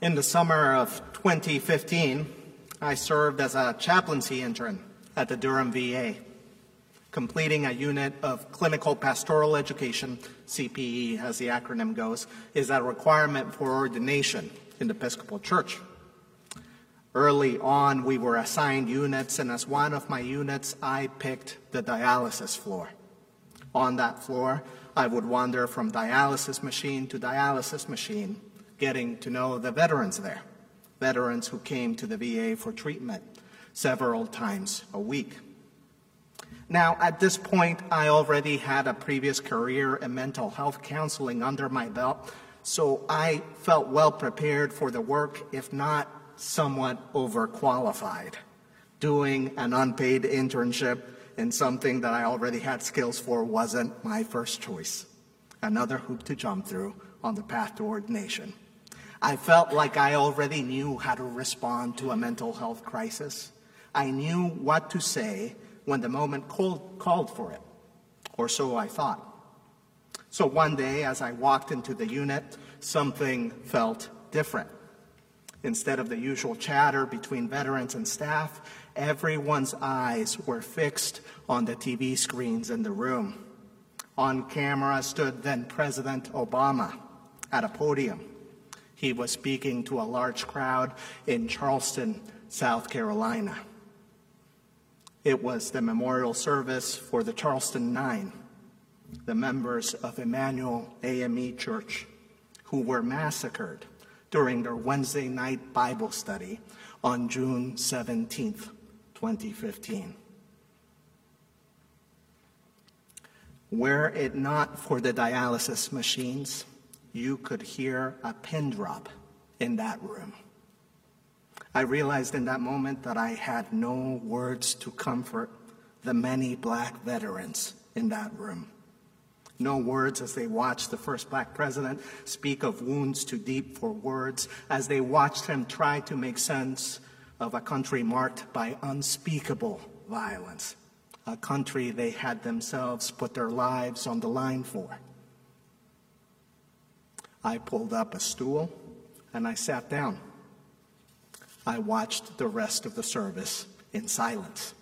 In the summer of 2015, I served as a chaplaincy intern at the Durham VA, completing a unit of clinical pastoral education, CPE as the acronym goes, is a requirement for ordination in the Episcopal Church. Early on, we were assigned units, and as one of my units, I picked the dialysis floor. On that floor, I would wander from dialysis machine to dialysis machine, getting to know the veterans there, veterans who came to the VA for treatment several times a week. Now, at this point, I already had a previous career in mental health counseling under my belt, so I felt well prepared for the work, if not somewhat overqualified. Doing an unpaid internship in something that I already had skills for wasn't my first choice. Another hoop to jump through on the path to ordination. I felt like I already knew how to respond to a mental health crisis. I knew what to say when the moment called for it, or so I thought. So one day, as I walked into the unit, something felt different. Instead of the usual chatter between veterans and staff, everyone's eyes were fixed on the TV screens in the room. On camera stood then President Obama at a podium. He was speaking to a large crowd in Charleston, South Carolina. It was the memorial service for the Charleston Nine, the members of Emmanuel AME Church, who were massacred during their Wednesday night Bible study on June 17th, 2015. Were it not for the dialysis machines, you could hear a pin drop in that room. I realized in that moment that I had no words to comfort the many black veterans in that room. No words as they watched the first black president speak of wounds too deep for words, as they watched him try to make sense of a country marked by unspeakable violence, a country they had themselves put their lives on the line for. I pulled up a stool and I sat down. I watched the rest of the service in silence.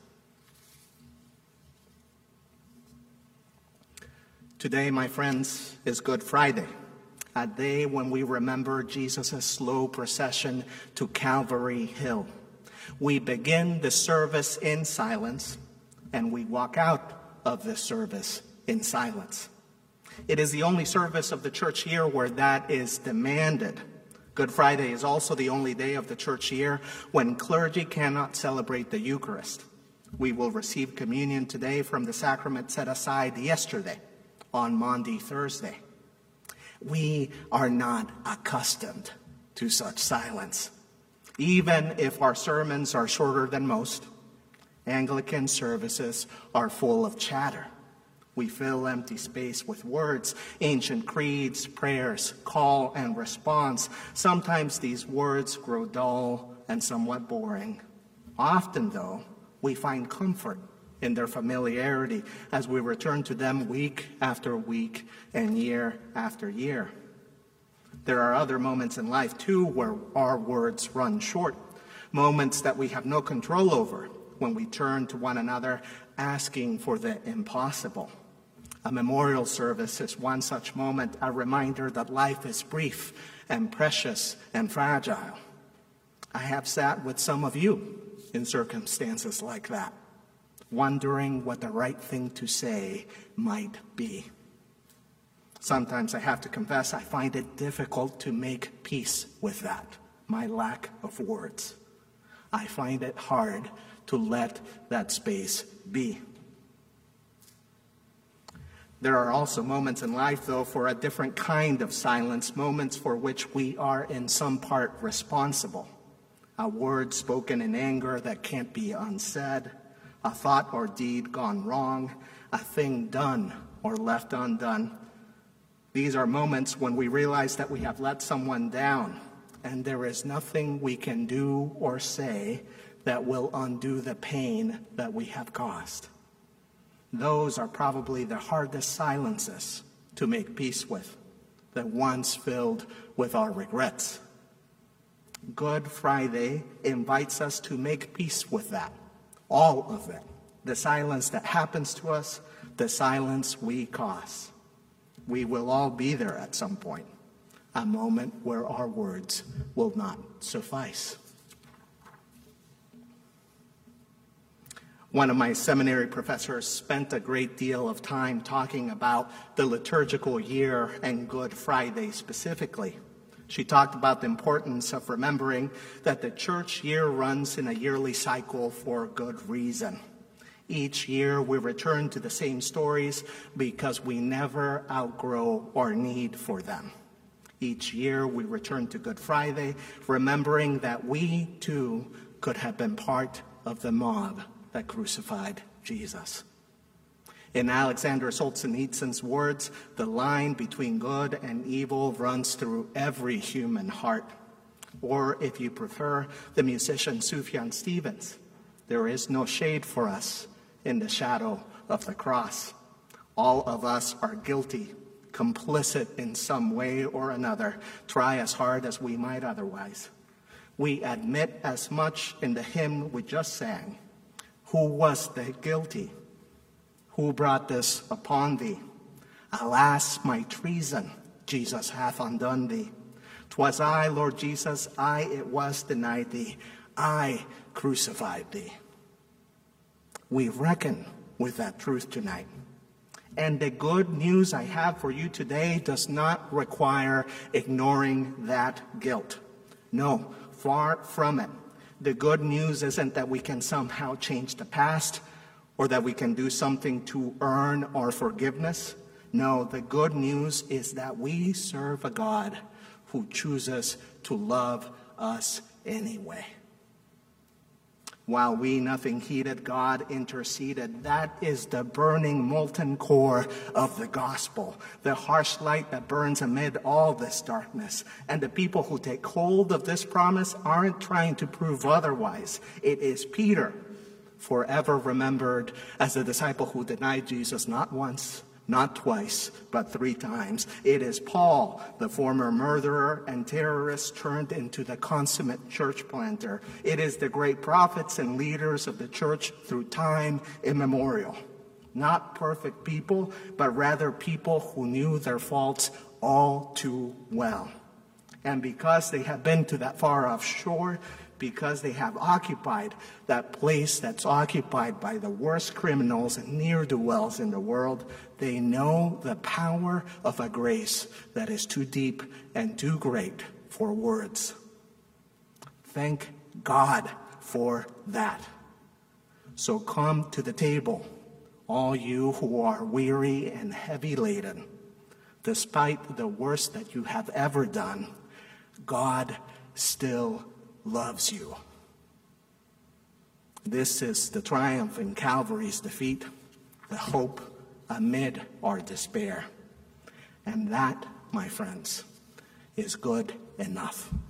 Today, my friends, is Good Friday, a day when we remember Jesus' slow procession to Calvary Hill. We begin the service in silence, and we walk out of the service in silence. It is the only service of the church year where that is demanded. Good Friday is also the only day of the church year when clergy cannot celebrate the Eucharist. We will receive communion today from the sacrament set aside yesterday, on Maundy Thursday. We are not accustomed to such silence. Even if our sermons are shorter than most, Anglican services are full of chatter. We fill empty space with words, ancient creeds, prayers, call and response. Sometimes these words grow dull and somewhat boring. Often, though, we find comfort in their familiarity as we return to them week after week and year after year. There are other moments in life, too, where our words run short, moments that we have no control over when we turn to one another asking for the impossible. A memorial service is one such moment, a reminder that life is brief and precious and fragile. I have sat with some of you in circumstances like that, wondering what the right thing to say might be. Sometimes I have to confess I find it difficult to make peace with that, my lack of words. I find it hard to let that space be. There are also moments in life, though, for a different kind of silence, moments for which we are in some part responsible. A word spoken in anger that can't be unsaid, a thought or deed gone wrong, a thing done or left undone. These are moments when we realize that we have let someone down, and there is nothing we can do or say that will undo the pain that we have caused. Those are probably the hardest silences to make peace with, the ones filled with our regrets. Good Friday invites us to make peace with that, all of it. The silence that happens to us, the silence we cause. We will all be there at some point, a moment where our words will not suffice. One of my seminary professors spent a great deal of time talking about the liturgical year and Good Friday specifically. She talked about the importance of remembering that the church year runs in a yearly cycle for good reason. Each year we return to the same stories because we never outgrow our need for them. Each year we return to Good Friday, remembering that we too could have been part of the mob that crucified Jesus. In Alexander Solzhenitsyn's words, the line between good and evil runs through every human heart. Or, if you prefer, the musician Sufjan Stevens, there is no shade for us in the shadow of the cross. All of us are guilty, complicit in some way or another, try as hard as we might otherwise. We admit as much in the hymn we just sang. Who was the guilty? Who brought this upon thee? Alas, my treason, Jesus hath undone thee. 'Twas I, Lord Jesus, I it was denied thee. I crucified thee. We reckon with that truth tonight. And the good news I have for you today does not require ignoring that guilt. No, far from it. The good news isn't that we can somehow change the past or that we can do something to earn our forgiveness. No, the good news is that we serve a God who chooses to love us anyway. While we, nothing heeded, God interceded. That is the burning, molten core of the gospel, the harsh light that burns amid all this darkness. And the people who take hold of this promise aren't trying to prove otherwise. It is Peter, forever remembered as the disciple who denied Jesus not once, not twice, but 3 times. It is Paul, the former murderer and terrorist turned into the consummate church planter. It is the great prophets and leaders of the church through time immemorial. Not perfect people, but rather people who knew their faults all too well. And because they have been to that far off shore, because they have occupied that place that's occupied by the worst criminals and ne'er-do-wells in the world, they know the power of a grace that is too deep and too great for words. Thank God for that. So come to the table, all you who are weary and heavy laden. Despite the worst that you have ever done, God still loves you. This is the triumph in Calvary's defeat, the hope amid our despair. And that, my friends, is good enough.